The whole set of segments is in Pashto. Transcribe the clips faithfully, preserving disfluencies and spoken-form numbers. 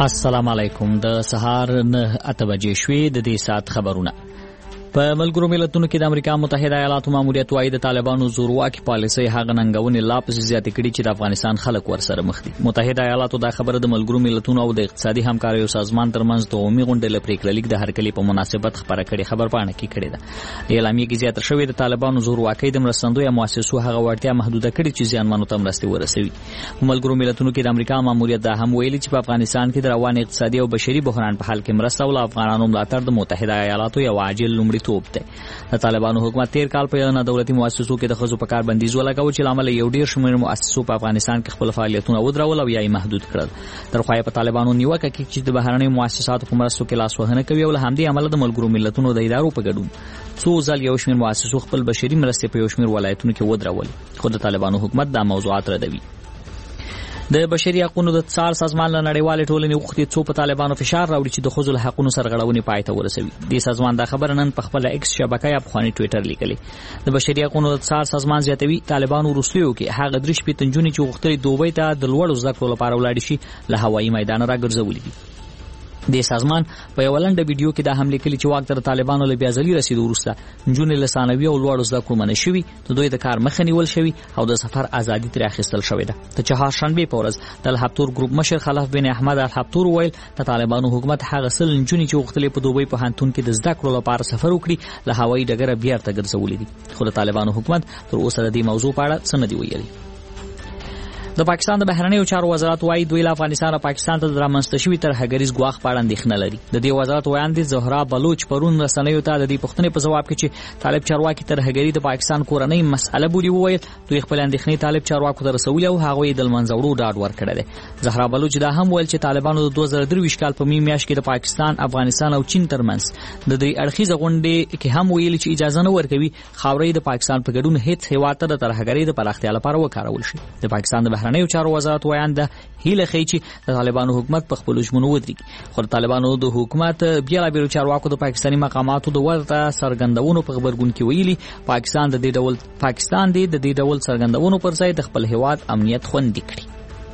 السلام علیکم. د سهار نه اته بجې شوې. د دې سات خبرونه. په ملګرو ملتونو کې د امریکا متحده ایالاتو ماموریت وايي د طالبانو زورواکي پالیسي هغه ننګونې لا پسې زیاتې کړي چې د افغانستان خلک ورسره مخ دي. متحده ایالاتو دا خبره د ملګرو ملتونو او د اقتصادي همکاریو سازمان ترمنځ د عمومي غونډې لپاره کلیک د هرکلی په مناسبت خبره کړې خبر پاڼه کې کړې ده. اعلامیه کې زیاتره شوې د طالبانو زورواکي د مرستندوی مؤسسو هغه وړتیا محدوده کړي چې ځانمنو ته مرستې ورسوي. ملګرو ملتونو کې د امریکا ماموریت دا هم ویلي چې په افغانستان کې د روان اقتصادي او بشري بحران په حال کې مرسته او افغانانو ملاتړ د متحده ایالاتو یو عاجل لومړیتوب دی. د طالبانو حکومت تیر کال په نه دولتي مؤسسو کې د ښځو په کار بندیز ولګاوه چې لامل یو ډیر شمېر مؤسسو په افغانستان کې خپل فعالیتونه ودرول او یا یې محدود کړل. تر خو په طالبانو نیوکه کوي چې د بهرنۍ مؤسساتو په مرستو کې لاس وهنه کوي او له همدې امله د ملګرو ملتونو د ادارو په ګډون څو ځل یو شمېر مؤسسو خپل بشري مرستې په یو شمېر ولایتونو کې ودرول. خو د طالبانو حکومت دا موضوعات ردوي. د بشري حقوقو د څار سازمان له نړیوالې ټولنې وغوښتي څو په طالبانو فشار راوړي چې د ښځو له حقوقو سرغړونې پای ته ورسوي. د سازمان دا خبره نن په خپل ایکس شبکه یا پخواني ټویټر لیکلې. د بشري حقوقو د څار سازمان زیاتوي طالبانو وروستیو کې هغه درې شپې تنجونې چې وغوښتي دوبۍ ته د لوړو زده کړو لپاره ولاړ شي له هوایي میدان راګرځولې دي. د سازمان په یو لنډه ویډیو کې دا هم لیکلي چې واک تر طالبانو له بیازلي رسیدو وروسته نجونې له ثانوي او لوړو زده کړو منع شوي، د دوی د کار مخه نیول شوي او د سفر ازادي ترې اخیستل شوې ده. د چهارشنبې په ورځ د الحبتور ګروپ مشر خلف بن احمد الحبتور ویل د طالبانو حکومت هغه سل نجونې چې وغوښتلې په دوبۍ پوهنتون کې د زده کړو لپاره سفر وکړي له هوایي ډګره بیرته ګرځولې دي. خو د طالبانو حکومت تر اوسه د دې موضوع په اړه څه نه دی ویلي. د پاکستان د بهرنیو چارو وزارت وايي دوی له افغانستان او پاکستان ته د رامنځته شوي ترهګریز ګواښ په اړه اندېښنه لري. د دې وزارت ویاندې زهرا بلوچ پرون رسنیو ته د دې پوښتنې په ځواب کې چې طالب چارواکي ترهګري د پاکستان کورنۍ مسأله بولي وویل دوی خپل اندېښنې طالب چارواکو ته رسولي او هغه یې د لمنځه وړو ډاډ ورکړی دی. زهرا بلوچ دا هم ویل چې طالبانو د دوه زره درویشت کال په میم میاشت کې د پاکستان، افغانستان او چین ترمنځ د دې اړخیزه غونډې کې هم ویلي چې اجازه نه ورکوي خاورې د پاکستان په ګډون هیڅ هیواد ته د ترهګرۍ د پراختیا لپاره وکارول شي. د پاکستان د بهرنیو چارو وزارت ویانده هیله کوي چې د طالبانو حکومت په خپل ژمنو ودرېږي. خو د طالبانو د حکومت بیلابېلو چارواکو د پاکستاني مقاماتو د ورته څرګندونو په خبرګون کې ویلي پاکستان د دې ډول پاکستان د دې ډول څرګندونو پر ځای د خپل هیواد امنیت خوندي کړي.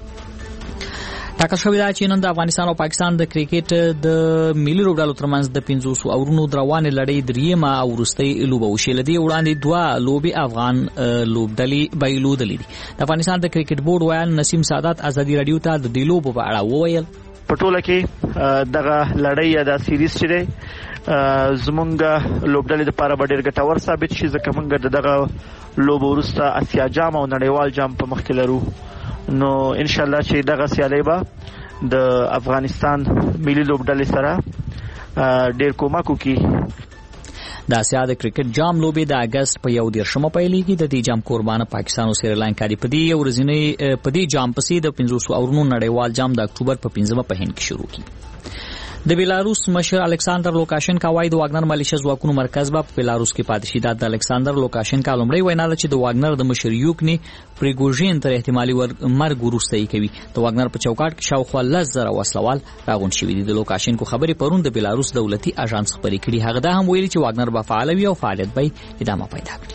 ټاکل شوې ده چې نن د افغانستان او پاکستان د کرکټ د ملي لوبډلو ترمنځ د پنځوسو اورونو د روانې لړۍ دریمه او وروستۍ لوبه وشي. له دې وړاندې دوه لوبې افغان لوبډلې بایلودلې دي. د افغانستان د کرکټ بورډ ویان نسیم سعادت ازادي رادیو ته د دې لوبو په اړه وویل په ټوله کې دغه لړۍ یا د سیریز چې دی زمونږ لوبډلې لپاره به ډېر ګټور ثابت شي ځکه موږ د دغه لوبو وروسته اسیا جام او نړیوال جام په مخ کې لرو. نو ان شاء الله چې دغه سیالي به د افغانستان ملي لوبډلې سره ډېر کومک وکړي. د اسیا د کرکټ جام لوبې د اگست په یو دیرشمه پیلېږي. د دې جام قربانه پاکستان او سریلانکا دی. په دې ورځنۍ په دې جام پسې د پنځوسو اورونو نړیوال جام د اکتوبر په پنځمه په هند کې شروع کیږي. د بیلاروس مشر الکساندر لوکاشنکا وايي د واګنر مالیشه ځواکونو مرکز به په بیلاروس کې پاتې شي. د الکساندر لوکاشنکا لومړی وینا ده چې د واګنر د مشر یوکني پریګوژین تر احتمالي مرګ وروسته یې کوي. د واګنر په چوکاټ کې شاوخوا لس زره وسلوال راغونډ شوي دي. د لوکاشنکو خبرې پرون د بیلاروس دولتي اژانس خبرې کړي. هغه دا هم ویلي چې واګنر به فعال وي او فعالیت به ادامه پیدا کړي.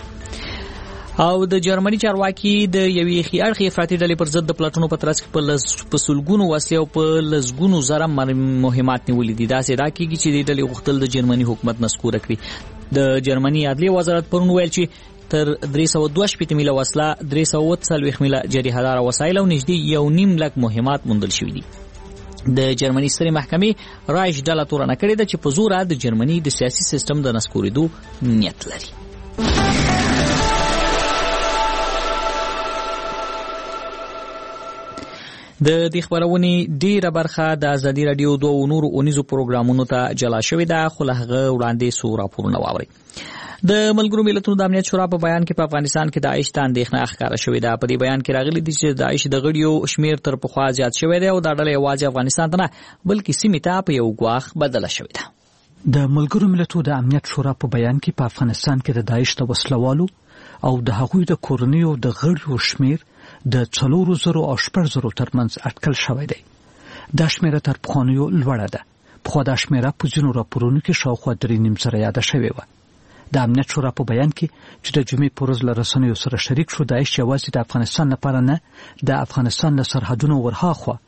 او د جرمني چارواکي د یوې خي اړخي افراطي ډلې پر ضد د پلاټونو په ترڅ کې په سلګونو وسلې او په لسګونو زره مهمات نیولې دي. داسې دا کېږي چې د ډلې غوښتل د جرمني حکومت مسکوره کړي. د جرمني عدلي وزارت پرون ویل چې تر درې سوه دوه شپېته میله وسله، درې سوه اوه څلوېښت میله جریحهداره وسایل او نږدې یو نیم لک مهمات موندل شوي دي. د جرمني سترې محکمې رایش ډله تورنه کړې ده چې په زوره د جرمني د سیاسي سیستم د نسکورېدو نیت لري. د دې خبرونې ډیره برخه د ازادي رادیو دوه نورو اونیزو پروګرامونو ته جلا شوې ده. خو له هغه وړاندې څو راپورونه واورئ. د ملګرو ملتونو د امنیت شورا په بیان کې په افغانستان کې داعش ته اندېښنه ښکاره شوې ده. په دې بیان کې راغلي دي چې داعش د غړیو شمیر تر پخوا زیات شوی دی او دا ډله یوازې افغانستان ته نه بلکې سیمې ته په یو ګواښ بدله شوې ده. د ملګرو ملتونو د امنیت شورا په بیان کې په افغانستان کې د داعش د وسلوالو او د هغوی د کورنیو د غړیو شمیر د څلورو زرو او شپږ زرو ترمنځ اټکل شوی دی. دا شمیره تر پخوانیو لوړه ده. پخوا دا شمیره په ځینو راپورونو کې شاوخوا درې نیم زره یاده شوې وه. د امنیت شورا په بیان کې چې د جمعې په ورځ له رسنیو سره شریک شو، داعش یوازې د افغانستان لپاره نه، د افغانستان له سرحدونو ورهاخوا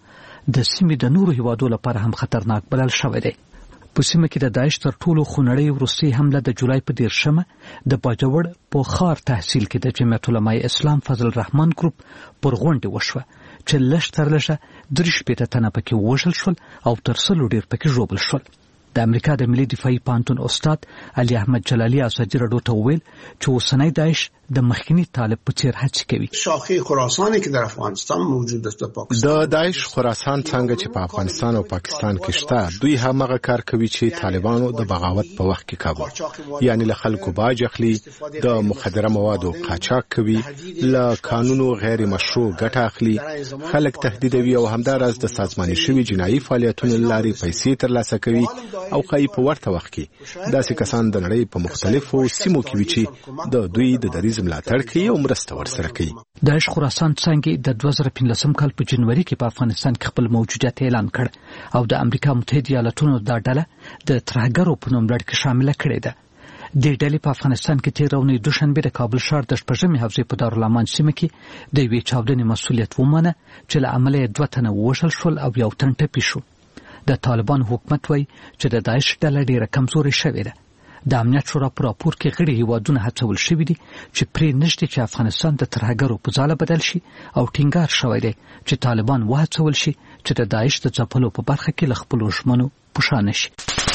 د سیمې د نورو هیوادو لپاره هم خطرناک بلل شوی دی. په سیمه کې د داعش تر ټولو خونړۍ وروستۍ حمله د جولای په دیرشمه د باجوړ په خار تحصیل کې د جمعیت علماء اسلام فضل الرحمن ګروپ پر غونډه وشوه چې لږ تر لږه درې شپېته تنه پکې وژل شول او تر سلو ډېر پکې ژوبل شول. د امریکا د ملي دفاعي پوهنتون استاد علي احمد جلالي ازادي راډیو ته وویل چې اوسنی داعش د مخکنی طالب په څیر هڅې کوي. شاخه خراسان که در افغانستان موجود است د داعش خراسان څنګه چې په افغانستان او پاکستان کې شته، دوی همغه کار کوي چې طالبانو د بغاوت په وخت کې کاوه، یعنی له خلکو باج اخلي، د مخدره موادو قاچاق کوي، له قانونو غیر مشروع ګټه اخلي، خلک تهدیدوي او همدارس د سازماني شوي جنایي فعالیتونو لارې پیسې ترلاسه کوي او قای په ورته وخت کې داسې کسان د نړۍ په مختلفو سیمو کې وي چې د دوی د دریځ ملاتړ کوي او مرسته ورسره کوي. داعش خراسان څنګه د دوه زره پنځلسم کال په جنوري کې په افغانستان کې خپل موجودیت اعلان کړ او د امریکا متحده ایالاتونو دا ډله د ترهګرو په نوم لړ کې شامل کړې ده. د ډلې په افغانستان کې تیر ورځ دوشنبه د کابل ښار د شپږمې حوزې په دارالامان سیمه کې د یوې چاودنې مسؤلیت ومنه چې له امله دوه تنه وژل شول او یو تن ټپي شو. د طالبان حکومت وایي چې د داعش ډله ډیره کمزورې شوې ده. د امنیت شورا په راپور کې غړي هیوادونه هڅول شوي دي چې پرې نشته چې افغانستان د ترهګرو په ځاله بدل شي او ټینګار شوی دی چې طالبان وهڅول شي چې د داعش د ځپلو په برخه کې له خپلو ژمنو پوښا نشي.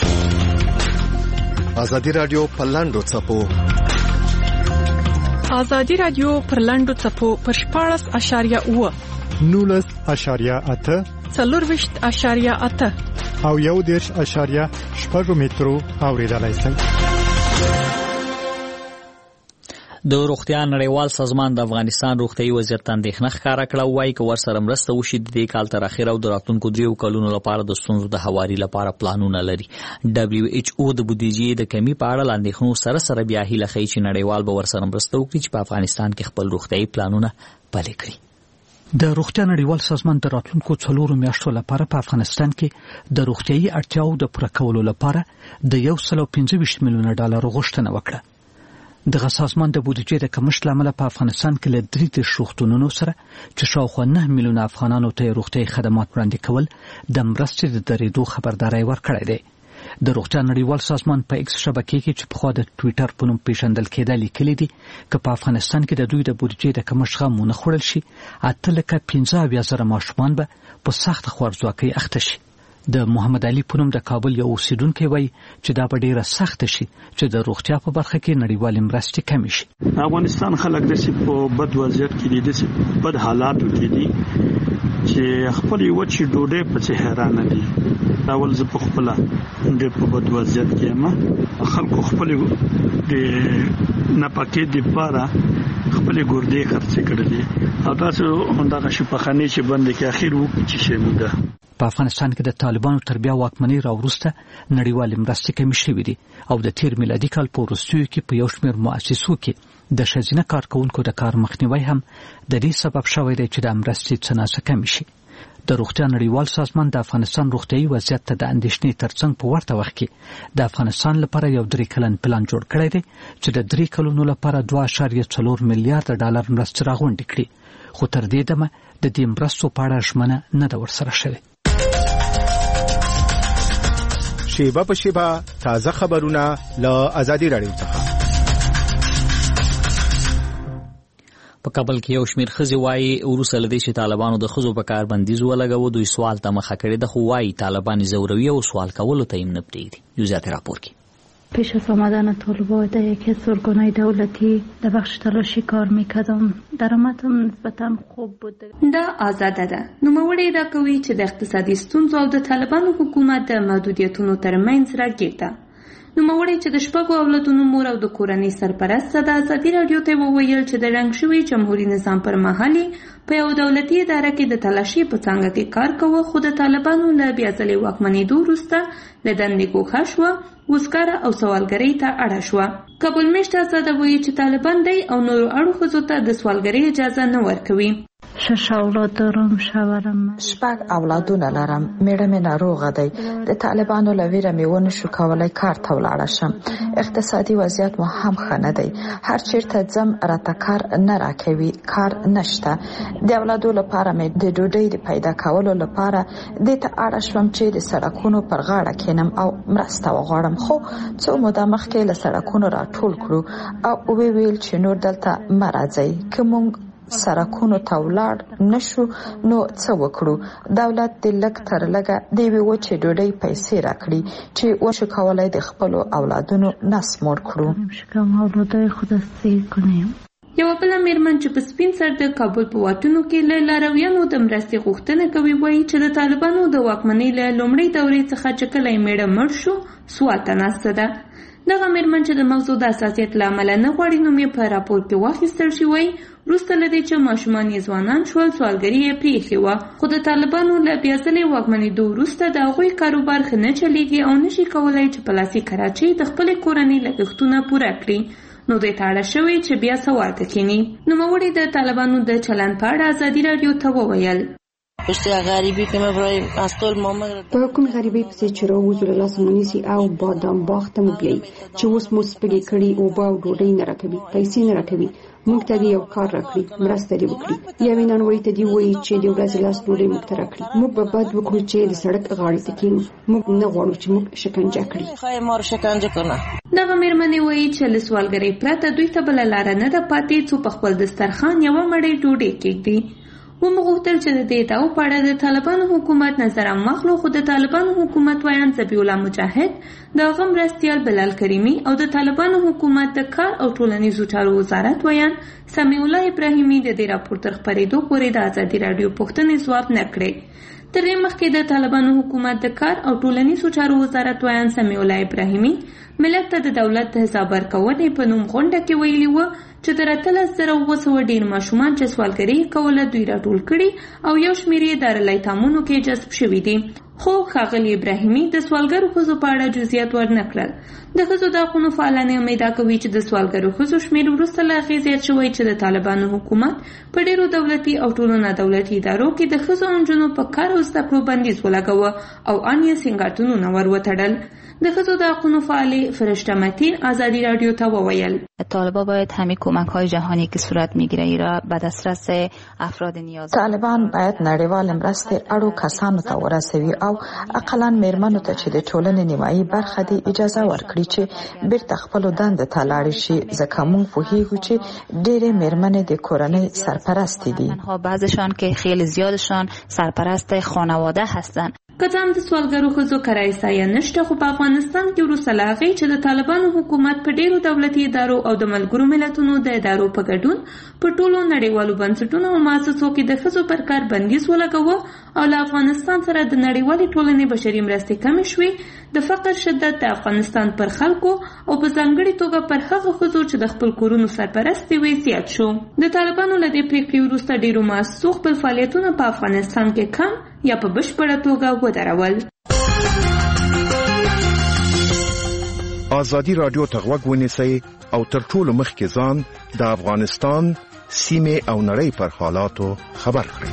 ازادي رادیو په لاندو څپو ازادي رادیو پر لاندو څپو پر شپاړس اشاریه اوه نولس اشاریه اته څلورویشت اشاریه اته او یو دېرش اشاریه شپږ مترو اوریدلای شئ. د روغتیا نړیوال سازمان د افغانستان روغتیايي وضعیت ته اندېښنه ښکاره کړه، وایي که ورسره مرسته وشي د دې کال تر اخره او د راتلونکو دریو کلونو لپاره د ستونزو د هواري لپاره پلانونه لري. دبلیو ایچ او د بودیجې د کمی په اړه اندېښنو سره سره بیا هیله ښیي چې نړیوال به ورسره مرسته وکړي چې په افغانستان کې خپل روغتیايي پلانونه پلي کړي. د روغتیا نړیوال سازمان د راتلونکو څلورو میاشتو لپاره په افغانستان کې د روغتیايي اړتیاو د پوره کولو لپاره د یو سل او پنځه ویشت میلیونه ډالر غوښتنه وکړه. دغه سازمان د بودیجې د کمښت له امله په افغانستان کې له درې دېرش روغتونونو سره چې شاوخوا نه میلیونه افغانانو ته روغتیايي خدمات وړاندې کول د مرستې د درېدو خبرداری ورکړی دی. د روغتیا نړیوال سازمان په ایکس شبکې کې چې پخوا د ټویټر په نوم پیژندل کېده لیکلي دي که په افغانستان کې د دوی د بودیجې د کمښت غم ونه خوړل شي، اته لکه پنځه اویا زره ماشومان به په سخته خوارځواکۍ اخته شي. د محمد علي په نوم د کابل یو اوسیدونکی وایي چې دا به ډیره سخته شي چې د روغتیا په برخه کې نړیوالې مرستې کمې شي. افغانستان خلک داسې په بد وضعیت کې دي، داسې بد حالاتو کې دي چې خپل یو چې ډوډۍ پسې حیرانه دي. اول زه په خپله ډېر په بد وضعیت کې یم، خلکو خپلې د ناپاکۍ دپاره خپلې ګردې خرڅې کړلې او تاسو همدغه شفاخانې چې بندې کې اخر وکړي چې شی موده. په افغانستان کې د طالبانو تر بیا واکمنۍ راوروسته نړیوالې مرستې کمې شوې دي او د تیر میلادي کال په وروستیو کې په یو شمېر مؤسسو کې د ښځینه کارکوونکو د کار مخنیوی هم د دې سبب شوی دی چې د مرستې څه ناڅه کمې شي. د روغتیا نړیوال سازمان د افغانستان روغتیايي وضعیت ته د اندېښنې ترڅنګ په ورته وخت کې د افغانستان لپاره یو درې کلن پلان جوړ کړی دی چې د درې کلونو لپاره دوه اعشاریه څلور میلیارډ ډالر مرستې راغونډې کړي، خو تر دې دمه د دې مرستو په اړه ژمنه نه ده ورسره شوې. شیبه په شیبه تازه خبرونه له ازادي راډیو څخه. په کابل کې یو شمېر ښځې وایي وروسته له دې چې طالبانو د ښځو په کار بندیز ولګاوه دوی سوال ته مخه کړې ده، خو وایي طالبان زوروي او سوال کولو ته یې نه پرېږدي. جزئیات راپور کې. پیش از آمدن طالبان در یکی از ارگان‌های دولتی در بخش تلاشی کار میکردم. درآمدم نسبتاً خوب بود. دا آزاده ده. نوموړی دا کوي چې د اقتصادي ستونزو او د طالبانو حکومت د محدودیتونو ترمنځ راګیر ده. نوموړی چې د شپږو اولادونو مور او د کورنۍ سرپرست ده، د ازادي راډیو ته وویل چې د رنګ شوي جمهوري نظام پر مهال په یو دولتي اداره کې د تلاشي په څانګه کې کار کوه، خو د طالبانو له بیا ځلې واکمنېدو وروسته له دندې ګوښه شوه، وزګاره او سوالګرۍ ته اړه شوه. کابل میشت آزاده وایي چې طالبان دی او نورو اړو ښځو ته د سوالګرۍ اجازه نه ورکوي. شش اولاد دارم، شوهرم شپږ اولادونه لرم، میړه مې ناروغه دی. د طالبانو له ویره مې ونه شو کولی کار ته ولاړه شم. اقتصادي وضعیت مو هم ښه نه دی، هر چیرته ځم راته کار نه راکوي، کار نشته. د اولادو لپاره مې د ډوډۍ د پیدا کولو لپاره دې ته اړه شوم چې د سړکونو پر غاړه کېنم او مرسته وغواړم، خو څو موده مخکې له سړکونو راټول کړو او وی ویل چې نور دلته مه راځئ، که موږ سرکونو ته ولاړ نشو نو څه وکړو؟ دولت د لږ تر لږه د یوې وچې ډوډۍ پیسې راکړي چې وشو کولای د خپلو اولادونو نس موړ کړو. یوه بله میرمن چې په سپین سر د کابل په واټونو کې له لارویانو د مرستې غوښتنه کوي وایي چې د طالبانو د واکمنۍ له لومړۍ دورې څخه چې کله یې میړه مړ شو سوال ته ناسته ده. دغه میرمن چې د موضوع د حساسیت له امله نه غواړي نوم یې په راپور کې واخیستل شي وایي وروسته له دې چې ماشومان یې ځوانان شول سوالګري یې پرېښې وه، خو د طالبانو له بیا ځلې واکمنېدو وروسته د هغوی کاروبار ښه نه چلیږي او نشي کولی چې په لاسي کراچۍ د خپلې کورنۍ لګښتونه پوره کړي. نو دوی ته اړه شوې چې بیا سوال ته کښېني. نوموړي د طالبانو د چلند په اړه ازادي راډیو ته وویل په کوم غریبۍ پسې چې راوځو له لاسه مو نیسي او بادام باغ ته مو بیایي چې اوس مو سپږې کړي، اوبه او ډوډۍ نه راکوي، پیسې نه راکوي، موږ ته دې یو کار راکړي، مرسته دې وکړي، یوې نانوایي ته دې وایي چې د ورځې لاس ډوډۍ موږ ته راکړي. موږ به بد وکړو چې د سړک غاړې ته کښېنو، موږ نه غواړو چې موږ شکنجه کړي. دغه میرمنې وایي چې له سوالګرۍ پرته دوی ته بله لاره نه ده پاتې څو په خپل دسترخوان یوه مړۍ ډوډۍ کېږدي. ومو غوښتل چې د دې دعوو په اړه د طالبانو حکومت نظر هم واخلو، خو د طالبانو حکومت ویان ذبیح الله مجاهد، د هغه مرستیال بلال کریمي او د طالبانو حکومت د کار او ټولنیزو چارو وزارت ویان سمیع الله ابراهیمي د دې راپور تر خپرېدو پورې د ازادي راډیو پوښتنې ځواب نه کړې. تر دې مخکې د طالبانو حکومت د کار او ټولنیزو چارو وزارت ویان سمیع الله ابراهیمي ملت ته د دولت د حساب ورکونې په نوم غونډه کې ویلي وه چې تر اتلس زره اووه سوه ډېر ماشومان چې سوالګري کوله دوی راټول کړي او یو شمېر یې دارالایتامونو کې جذب شوي دي. خو ښاغلي ابراهیمي د سوالګرو ښځو په اړه جزئیات ورنه کړل. د ښځو د حقونو فعالانې امیده کوي چې د سوالګرو ښځو شمېر وروسته له هغې زیات شوی چې د طالبانو حکومت په ډېرو دولتي او ټولو نادولتي ادارو کې د ښځو او نجونو په کار او زده کړو بندیز ولګاوه او ان یې سینګارتونونه ور وتړل. د ښځو د حقونو فعالې فرشته متین ازادي راډیو ته وویل طالبان باید همه کمک‌های جهانی که صورت می‌گیره را به دسترس افراد نیاز طالبان باید نړیوال مرستې اړو کسانو ته ورسوي او اقلاً میرمنو ته چې د ټولنې نیمایي برخه دی اجازه ورکړي چې بیرته خپلو دندو ته لاړې شي، ځکه موږ پوهیږو چې ډېرې میرمنې د کورنۍ سرپرستې دي. بعضشان که خیلی زیادشان سرپرست خانواده هستند. که څه هم د سوالګرو ښځو کره احصایه نشته، خو په افغانستان کې وروسته له هغې چې د طالبانو حکومت په ډېرو دولتي ادارو او د ملګرو ملتونو د ادارو په ګډون په ټولو نړیوالو بنسټونو او مؤسسو کې د ښځو پر کار بندیز ولګاوه او له افغانستان سره د نړیوالې ټولنې بشري مرستې کمې شوې، د فقر شدت د افغانستان پر خلکو او په ځانګړې توګه پر هغو ښځو چې د خپل کورونو سرپرستې وې زیات شو. د طالبانو له دې پرېکړې وروسته ډېرو مؤسسو خپل فعالیتونه په افغانستان کې کم یا په بشپړه توګه ودرول. ازادي راډیو ته غوږ ونیسئ او تر ټولو مخکې ځان د افغانستان سیمې او نړۍ پر حالاتو خبر کړئ.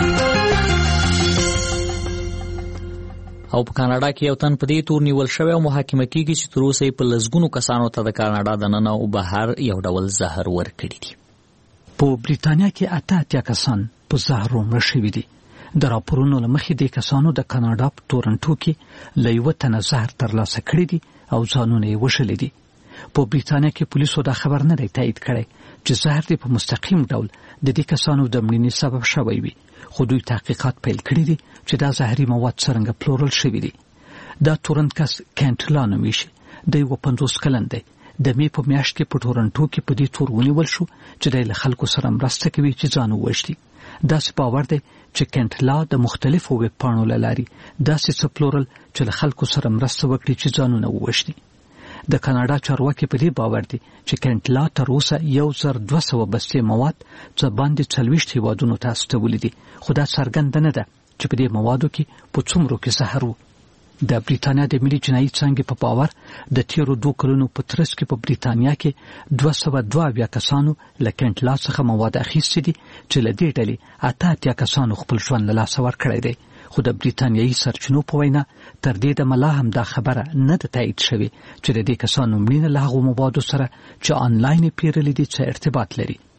او په کاناډا کې یو تن په دې تور نیول شوی او محاکمه کیږي چې تر اوسه په لسګونو کسانو ته د کاناډا د ننه او بهر یو ډول زهر ورکړي دي. په بریتانیا کې اته اتیا کسان په زهر مړه شوي دي. د راپورونو له مخې د کسانو د کاناډا په تورنټو کې له یوه تنه زهر ترلاسه کړي دي او ځانونه یې وشلي دي. په بریتانیا کې پولیسو دا خبر نه دی تایید کړی چې زهر دې په مستقیم ډول د دې کسانو د مړینې سبب شوی وي، خو دوی تحقیقات پیل کړي دي چې دا زهري مواد څرنګه پلورل شوي دي. دا تورنټ کس کینټلا نومیږي، د یو پنځوس کلن دی. د مې په میاشت کې په تورنټو کې په دې تور ونیول شو چې د له خلکو سره مرسته کوي چې ځان ووژني. داسې باور دی چې کینټلا د مختلفو ویب پاڼو له لارې داسې څه پلورل چې له خلکو سره مرسته وکړي چې ځانونه ووژني. د کاناډا چارواکي په دې باور دي چې کینټلا تر اوسه یو زر دوه سوه بستې مواد څه باندې څلوېښت هېوادونو ته استولي دي، خو دا څرګنده نه ده چې په دې موادو کې په څومرو کې زهر و. د بریټانیا د ملي جنایي څانګې په باور د تیرو دوه کلونو په ترڅ کې په بریټانیا کې دوه سوه دوه اویا کسانو له کینټ لا څخه مواد اخیستي دي چې له دې ډلې اته اتیا کسانو خپل ژوند له لاسه ورکړی دی. خو د بریټانیایي سرچینو په وینا تر دې دمه لا هم دا خبره نه ده تایید شوې چې د دې کسانو مړینه له هغو موادو سره چې آنلاین یې پیرلي دي څه ارتباط لري.